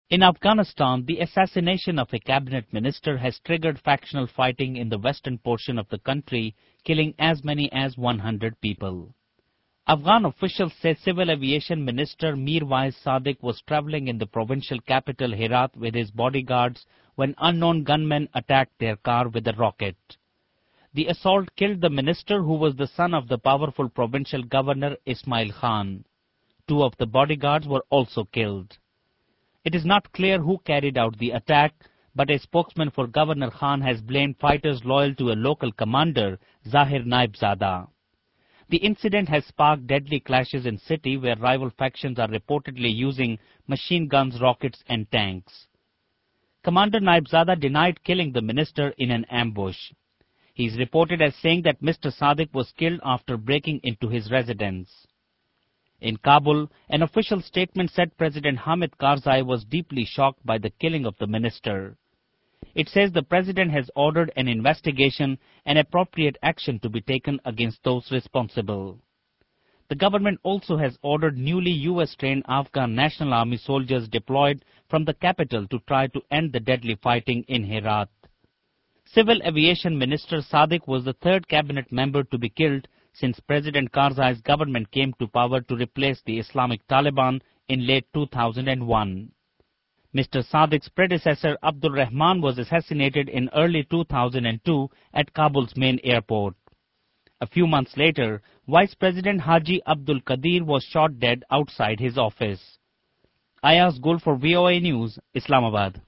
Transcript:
In Afghanistan, the assassination of a cabinet minister has triggered factional fighting in the western portion of the country, killing as many as 100 people. Afghan officials say Civil Aviation Minister Mirwais Sadiq was traveling in the provincial capital Herat with his bodyguards when unknown gunmen attacked their car with a rocket. The assault killed the minister, who was the son of the powerful provincial governor Ismail Khan. Two of the bodyguards were also killed. It is not clear who carried out the attack, but a spokesman for Governor Khan has blamed fighters loyal to a local commander, Zahir Naibzada. The incident has sparked deadly clashes in city where rival factions are reportedly using machine guns, rockets and tanks. Commander Naibzada denied killing the minister in an ambush. He is reported as saying that Mr. Sadiq was killed after breaking into his residence. In Kabul, an official statement said President Hamid Karzai was deeply shocked by the killing of the minister. It says the president has ordered an investigation and appropriate action to be taken against those responsible. The government also has ordered newly US-trained Afghan National Army soldiers deployed from the capital to try to end the deadly fighting in Herat. Civil Aviation Minister Sadiq was the third cabinet member to be killed since President Karzai's government came to power to replace the Islamic Taliban in late 2001. Mr. Sadiq's predecessor Abdul Rahman was assassinated in early 2002 at Kabul's main airport. A few months later, Vice President Haji Abdul Qadir was shot dead outside his office. Ayaz Gul for VOA News, Islamabad.